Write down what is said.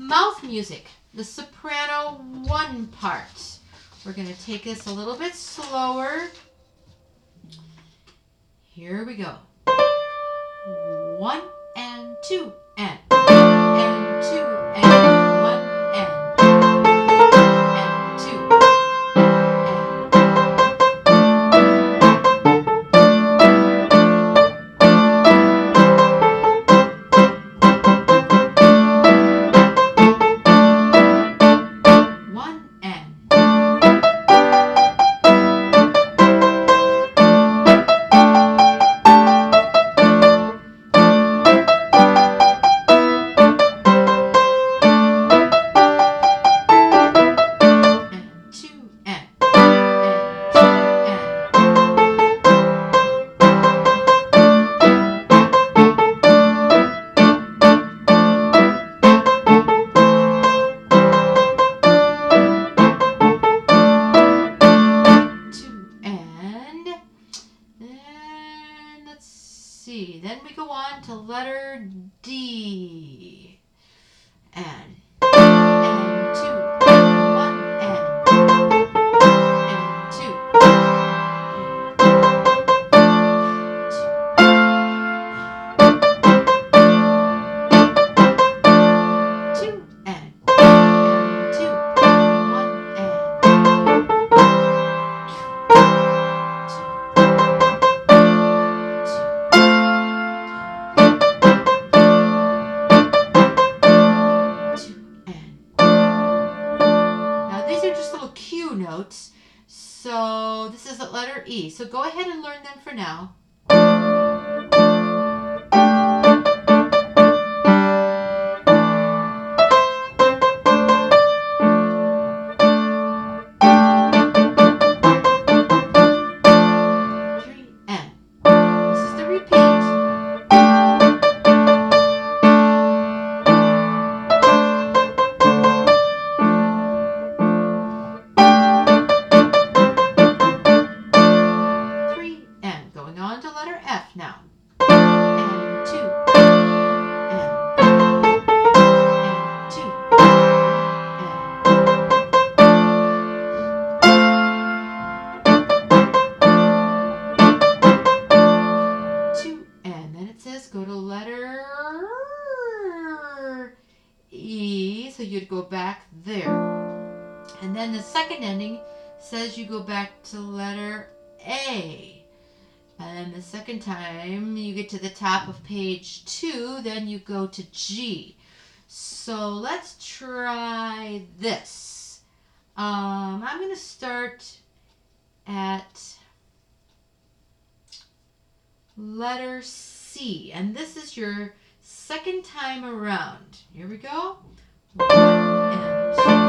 Mouth music, the soprano 1 part. We're going to take this a little bit slower. Here we go. 1 and 2 and 2 and 1 and 2 and 1 and. Then we go on to letter D. And 2, 1 and 2. Notes. So this is the letter E. So go ahead and learn them for now. Now. And 2. And 2. And 2. And then it says go to letter E. So you'd go back there. And then the second ending says you go back to letter A. And the second time you get to the top of page 2, then you go to G. So let's try this. I'm going to start at letter C. And this is your second time around. Here we go. 1 and 2.